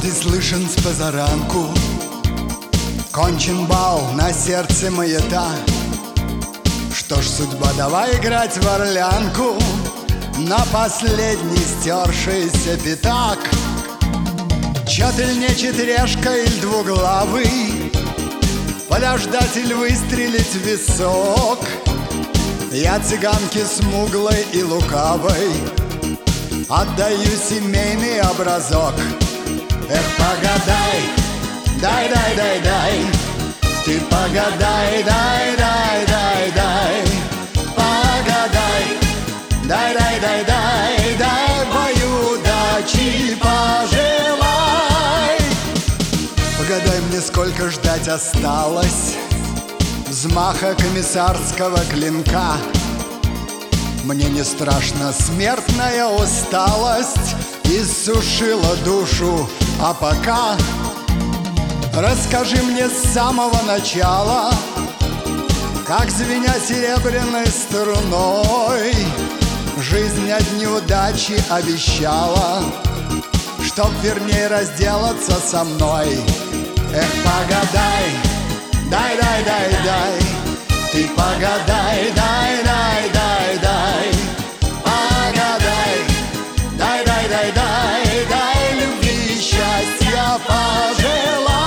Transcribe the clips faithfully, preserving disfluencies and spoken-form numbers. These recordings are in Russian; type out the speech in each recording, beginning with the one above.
Аккорды слышен с позаранку, кончен бал, на сердце маята. Что ж, судьба, давай играть в орлянку на последний стершийся пятак. Четыльничает решка или двуглавый, подождать или выстрелить в висок. Я цыганке смуглой и лукавой отдаю семейный образок. Эх, погадай, дай, дай, дай, дай, ты погадай, дай, дай, дай, дай, погадай, дай, дай, дай, дай, дай, бою удачи пожелай. Погадай мне, сколько ждать осталось взмаха комиссарского клинка. Мне не страшна смертная усталость, иссушила душу, а пока расскажи мне с самого начала, как, звеня серебряной струной, жизнь одни удачи обещала, чтоб вернее разделаться со мной. Эх, погадай, дай, дай, дай, дай, ты погадай, дай, дай, дай, дай, погадай, дай, дай, дай, дай, дай, любви и счастья пожелай.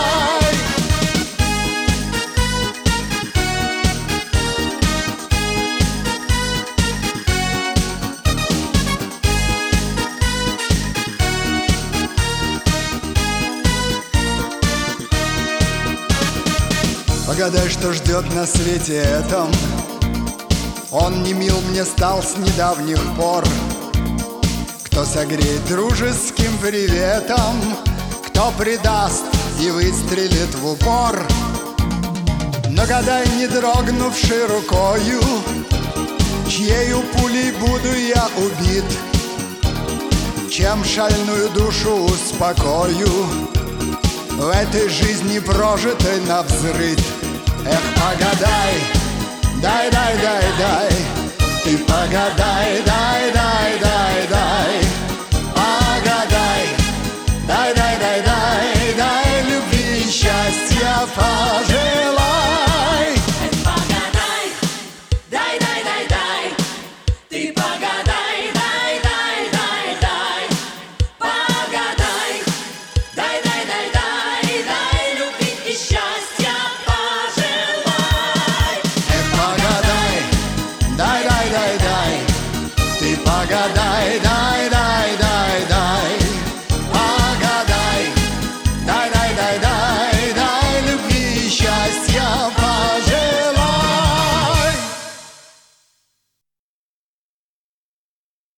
Погадай, что ждет на свете этом. Он не мил мне стал с недавних пор. Кто согреет дружеским приветом, кто предаст и выстрелит в упор. Но гадай, не дрогнувшей рукою, чьею пулей буду я убит, чем шальную душу успокою в этой жизни прожитой навзрыд. Эх, погадай, дай, дай, дай, дай, ты погадай, дай,